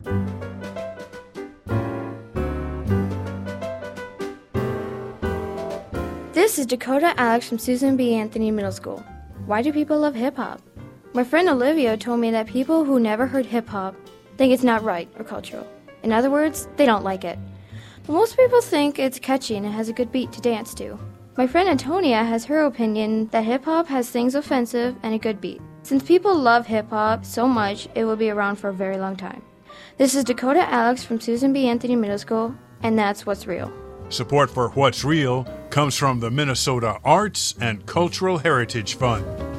This is Dakota Alex from Susan B. Anthony Middle School. Why do people love hip-hop? My friend Olivia told me that people who never heard hip-hop think it's not right or cultural. In other words, they don't like it. But most people think it's catchy and it has a good beat to dance to. My friend Antonia has her opinion that hip-hop has things offensive and a good beat. Since people love hip-hop so much, it will be around for a very long time. This is Dakota Alex from Susan B. Anthony Middle School, and that's What's Real. Support for What's Real comes from the Minnesota Arts and Cultural Heritage Fund.